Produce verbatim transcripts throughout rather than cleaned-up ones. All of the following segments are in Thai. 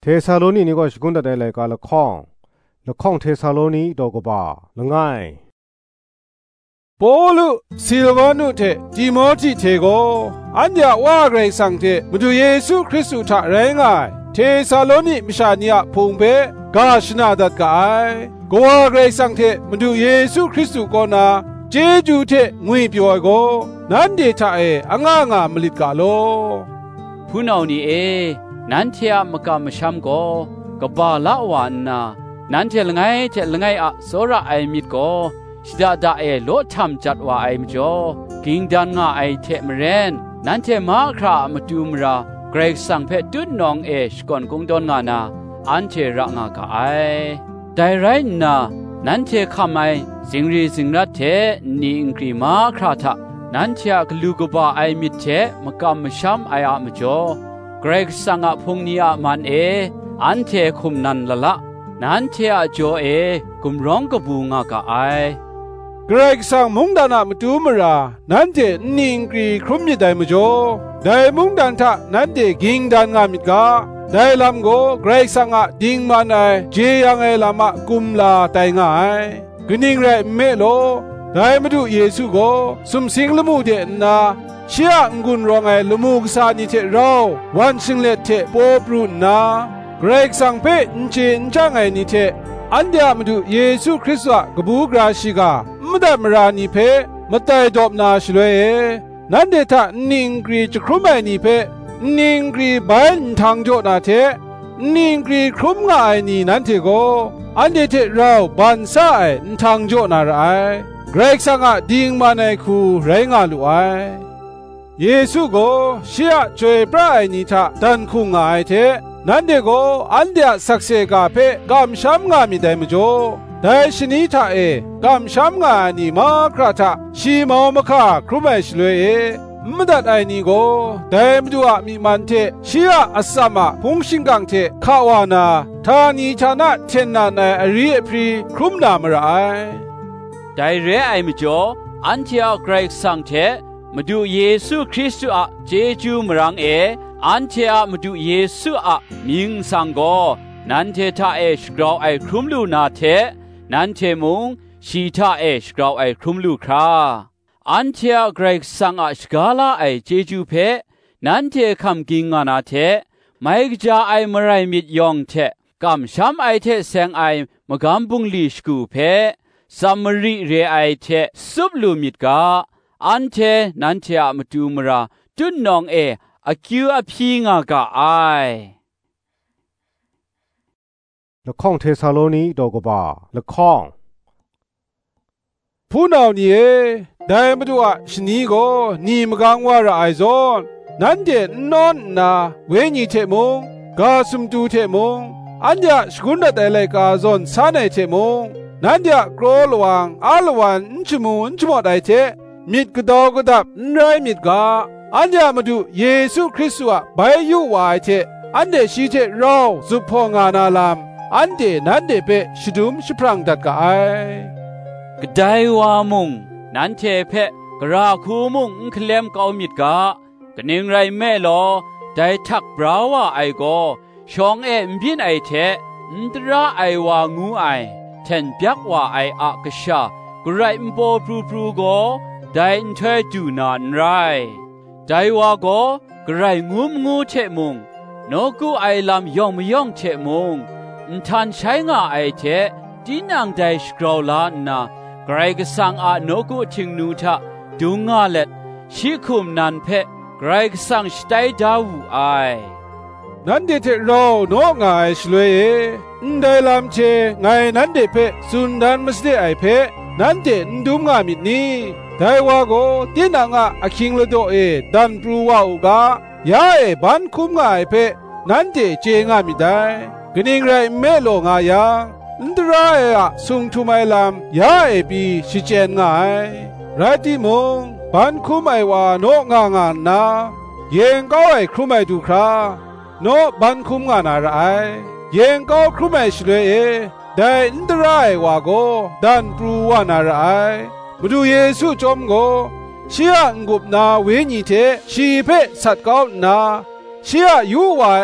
ซาโลนีนี่ก็สกุลตะไดไลกาละข้องละข้องเทซาโลนีดอกบาละง่ายโปลุซิลวานุเทติโมธีเทโกอันเดียว่าเกรซังเทมาดูเยซูคริสต์ทะแรงง่ายเทซาโลนีมิชานียพุงเปกาชนาดัดกายก็ว่าเกรซังเทมาดูเยซูคริสต์ก็นาเจจูเทงุยปยอยโกนั้นเดทะเออ่างางามลิดกาโลผู้นานี่เอนั้นเทียมกามชัมโกกบาละวานนานั้นเทลไงเทลไงอะโซระไอมิดโกชิดาดาเอโลทำจัดว่าไอมจ่อกิงดันงาไอเทมเรนนั้นเทมาครามาดูมราเกรกสังเพตุนนองเอชก่อนกงดอนงานาอันเทระงากาไอได้ไรนานั้นเทคำไอสิงรีสิงรัตเทนีอิงกรีมาคราทะนั้นเทกลูกบาไอมิดเทมกามชัมไออะมจ่อเกรกสังอะพงนีอะมันเออันเทคุมนันละละนั้นเทอะจ่อเอกุมร้องกบูงากาไอเกรกสังมุงดานะมาดูมรานั้นเจนิงกรีครุมยิดได้มจ่อได้มุงดันทะนั้นเจกิงดันงามิดกาได้ลำโกเกรกสังอะดิงมันไอเจยังไอลามะกุมลาไตงายกนิงไรเมโลได้มาดูเยซูโกสุมสิงละมูเดนาเชียงกุนรองไอละมูกษานิเทเราวันสิงเลเทโปปรุนาเกรกสังเพนเจนจังไอนิเทอันเดียมาดูเยซูคริสต์กบูกราชิกามดมรานิเพมตายดอบนาชลวยนันเดทะนิงกรีจครุมไอนิเพนิงกรีบันทางโจนาเทนิงกรีครุมง่ายนี่นันเทโกอันเดเทเราบันซาไอทางโจนาไรเกรกสังอะดิงมาในคูไรงาลุไอเยซูโกเชียจวยปรายนิทะดันคุงง่ายเทนั้นเดโกอันเดียสักเซกาเพกามช้ำงามิได้มจ่อได้ชนิทะเอกามช้ำงานี่มาคราทะชีมอมคาครุไมชลวยมดัดไอนี่โกได้มดูอะมีมันเทเชียอัสสามะพงชิงกังเทขาวานาทานีชนะเทนนาในอริเอพรีครุมนามระไอได้เรไอมจ่ออันเทียเกรกสังเทมาดูเยซูคริสต์อะเจจูมรังเออันเทอะมาดูเยซูอะมิงสังโกนั้นเททาเอชกราวไอครุมลูนาเทนั้นเทมุงชีทาเอชกราวไอครุมลูคราอันเทอะเกรกสังอะชกาลาไอเจจูเพนั้นเทคำกิงานาเทไม่กจาไอมไรมิดยองเทกำช้ำไอเทเซงไอมกำบุงลีชกูเพซัมมรีเรไอเทซุบลูมิดกาอันเทนั้นเทอะมาดูมราจุนนองเออคิวอพีงากาไอละข้องเทซาโลนีดอกบาละข้องผู้นานี่ได้มาดูอะชนีโกนี่มกังว่าระไอซอนนั้นเดนอนนาเวญีเทมงกาสุมตูเทมงอันเดียสกุนดะไดไลกาซอนซาไนเทมงนั้นเดียกรอลวังอาลวันอินชมูอินชมอไดเทมิดกดอกดับไรมิดกาอันเดียมาดูเยซูคริสต์ว่าใบยูวายเทอันเดชีเทเราสุพองานาลามอันเดนั้นเดเปชดุมชพรังดัดกาไอกไดวามุงนั้นเทเพกราคูมุงเคลมเกามิดกากนิงไรแม่ลอได้ทักบราวาไอโกชองเอ็มบินไอเทอินตราไอวางูไอเทนเปียกว่าไออากชากไรมโปพรูพรูโกได้อินเทจูนานไรไดวาโกกไรงูมงูเทมุงโนกูไอลำยองมยองเทมุงอินทันใช้งาไอเทดินังไดสกราวลานาไกรกสังอาโนกุทิงนูทะดุงาเล็ดชิคุมนันเพไกรกสังสไตดาวูไอนั้นเดเทเราโนงาไอชลวยอินไดลำเชไงนั้นเดเพสุนดันมสเดไอเพนั้นเดนดุมงามิดนี้ได้ว่าโกดินังอาอคิงลโดเอดันปรูว่าอุกายาเอบันคุมงาไอเพนั้นเดเจงามิได้กนิงไรเมโลงายังอินตราเออะสุงทุไมลามยาเอปีชิเจนงายไรติมงบันคุไมวาโนงางานนาเยงก้าวไอครุไมดูคราโนบันคุมงานาไรเยงก้าวครุไมชลวยเอได้อินตราเอวาโกดันปรูวานาไรมาดูเยซูจอมโกเชียงกุบนาเวญีเทชีเพสัตก้าวนาเชียยูวายอะ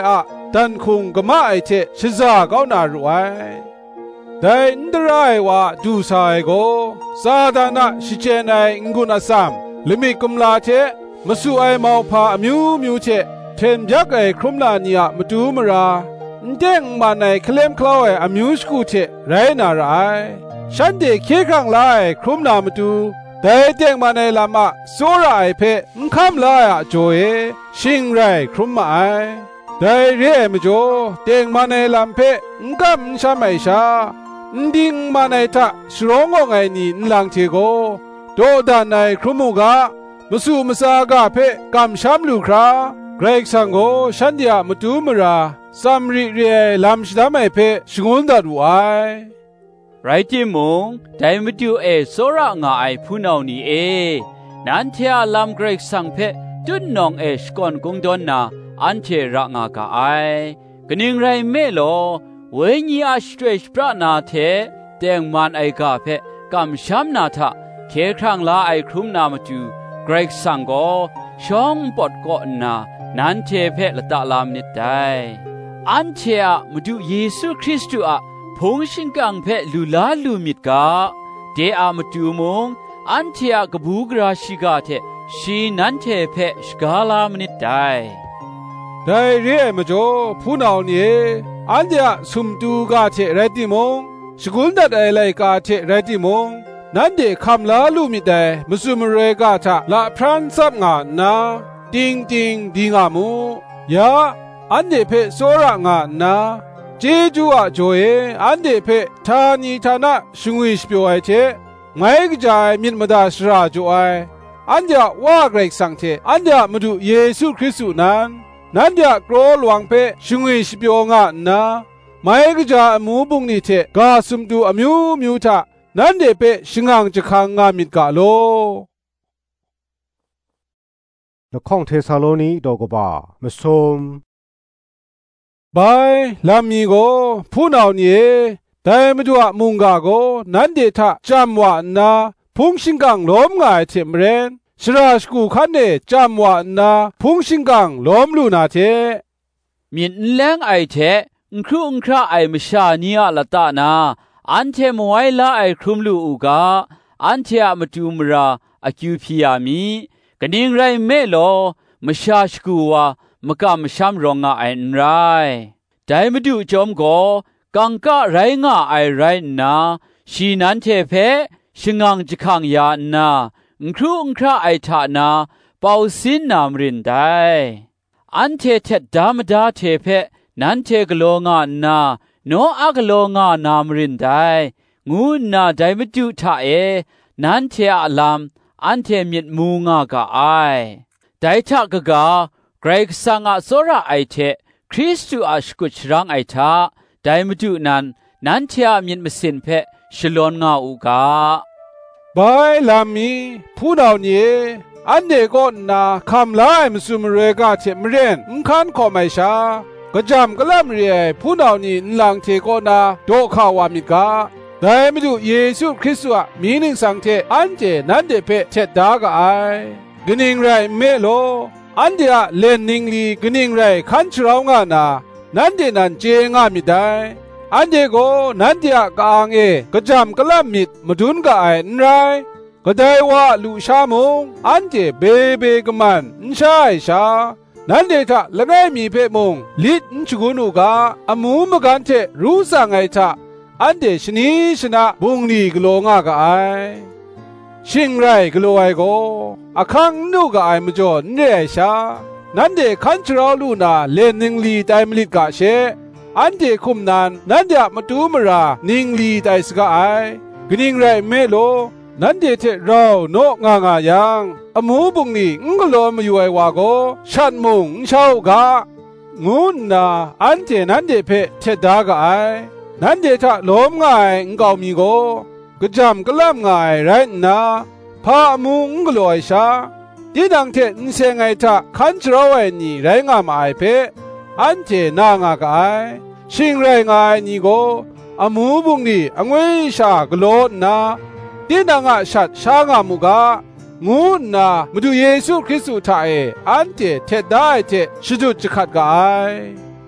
ดันคุงกะมะไอเทชิซาก้าวนารุไอแต่อินตรายว่าดูสายโกซาดานะชิเจนไองุนอซัมลิมิกุมลาเทมสุไอมาวพาอมิวมิวเทเทมยักไอครุมลานียมดูมราเด้งมาในเคลมคลาวไออมิวสกูเทไรนาไรฉันเด็กเคครั้งไลครุมนามาดูแต่เด้งมาในลามาโซราไอเพมคำลายอะโจเอชิงไรครุมมาไอแต่เรียมจ่อเด้งมาในลำเพงกำชาไม่ชาดิ้งมาในท่าสรองงไงนี่หลังเทโกโดดานในครุมูกะมสุมสากะเพกำชามลูคราเกรกสังโกฉันเดียมตูมราซัมริเรียลำชดามเพชงุนดัดไวไรจิมงแต่มาดูเอโซระงาไอผู้นานี่เอนันเทียลำเกรกสังเพจุนนองเอชกอนกงดอนนาอันเทระงากาไอกนิงไรเมโลเวญีอาสเตรชปรานาเทเตงมันไอกาเพกำช้ำนาทะเคครั้งลาไอครุมนามาจูเกรกสังโกช่องปอดก่อนนานันเทเพละตะลามนิดได้อันเทียมาดูเยซูคริสต์อะพงชิงกังเพลูลาลูมิดกาเดอามาดูมงอันเทียกบูกราชิกาเทชีนันเทเพสกาลามนิดได้ได้เรียมจ่อผู้นานี่อันเดียสุมตูกาเทเรติมงสกุลดัดไอไลกาเทเรติมงนั่นเดคำลาลูมิดได้มุสุมเรกาทะละพรันซับงานาติงติงดิงามูยาอันเดเพโซระงานาเจจูอะโจเออันเดเพทานีทานะชุงวิสเปียวไอเทไม่กจายมิดมดาสราโจไออันเดียว่าเกรกสังเทอันเดียมาดูเยซูคริสต์นั้นนั่นเดียกรอหลวงเพชุงวิสเปียวงานาไม่กจายมูบุงนิเทกาสุมดูอมิวมิวทะนั่นเดเพชิงังจะขังงามิดกาโลละข้องเทสาโลนีดอกบามสมไปลามีโกผู้นานี่แต่มาดูมุงกาโกนั่นเดทะจำว่านาพุงชิงกังล้มง่ายเทมเรนสราชกูขันเดจำว่านาพุงชิงกังล้มลูนาเทมีนแรงไอเทครูอุคราไอมชาเนียละตานาอันเทมไวลาไอครุมลูอุกาอันเทอะมาดูมราอคิวพิยามีกนิงไรเมโลมชาชกูวามกะมชัมรองาไอนไรแต่มาดูจอมโกกังกะไรงาไอไรนาชีนันเทเพชิงังจิขังยานาครูอุคราไอทานาเปาสินนามรินได้อันเทเทดามดาเทเพนันเทกโลงานาโนอากโลงานามรินได้งูนาไดมาดูทาเอนันเทอลามอันเทมิดมูงากาไอไดทากกาเกรกสังอาโซระไอเทคริสตูอาชกุชรังไอทาไดมาดูนันนันเทอมิดมสินเพชลอนงาอุกาไปลามีผู้นานี่อันเดก็นาคำลายมสุมเรกาเทมเรนอุคันขอไม่ชากระจำกระลำเรียผู้นานี่หลังเทโกนาโดข่าวามิกาแต่ไม่ดูเยซูคริสต์ว่ามีหนึ่งสังเทอันเจนันเดเพเทดากไอกนิงไรเมโลอันเดียเลนนิงลีกนิงไรขันชราวงานานันเดนันเจงามิได้อันเดโกนันเดียกางเอกระจำกระลำมิดมาดุนกไอนไรก็ได้ว่าลูชามงอันเจเบเบกมันนชายชานั่นเดทะละไงมีเพมงลิดนชกุนุกาอมูมกันเทรู้สังไงทะอันเดชนีชนะบุงลีกโลงากะไอชิงไรกโลไอโกอะคังนุกะไอมจ่อเนยชานั่นเดคันชราวลูนาเลนิงลีไตมลิกะเชอันเดคุมนานนั่นเดมาตูมรานิงลีไตสกะไอกนิงไรเมโลนั่นเดเทเราโนงางายังอมูบุงนีงกโลมอยู่ไอวาโกชัดมุงเช่ากะงูนาอันเจนันเดเพเทดากะไอนั่นเดทะล้มง่ายงกาวมีโกกระจำกระลำง่ายไรนาพามุงกลอยชาที่ดังเทนเซงไงทะขันจราวนี่ไรงามไอเพอันเจนางากไอชิงไรงายนี่โกอมูบุงนีองวยชากโลนาที่ดังอาชัดชางามุกางูนามาดูเยซูคริสต์ทาเออันเทเทได้เทชิดุจขัดกาย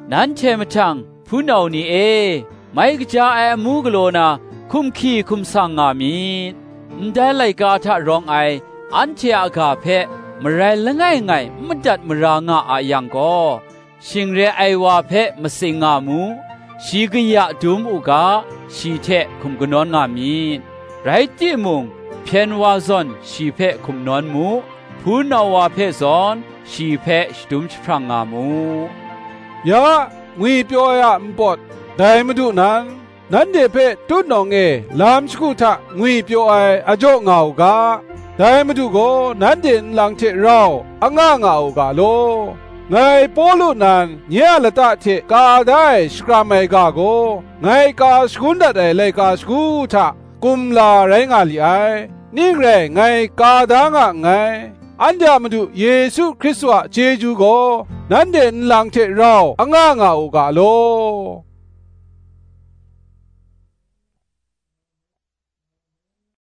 นั้นเชมจังผู้นานี่เอไม่กจ้าไอมูกโลนาคุมขี้คุมสังงามีได้ไลกาทะรองไออันเชียกาเพมไรละไงไงมันจัดมรางาอายังก็ชิงเรไอวาเพมสิงามูชีกยะดุมอุกาชีเทคุมกนอนงามีไรติมุงเพียนวาซอนชีเพคุมนอนมูผู้นาวาเพซอนชีเพชดุมชพรางามูยะงุยเปียวyaมปอดไดมดุนั้นนั้นเดเพตุนองเอลามสกุทะงุยเปียวไออจ่อเงากาไดมดุโกนั้นเดนลังเทเราอ่างางาอกาโลไงปอลุนันเนียละตะเทกาได้สกราไมกาโกไงกาสกุนดะไดเลกาสกุทะกุมลาไรงาลีไอนี่เรไงกาดางะไงอันจามดุเยซูคริสต์วะเจจูโกนั้นเดนลังเทเราอ่างางาอกาโล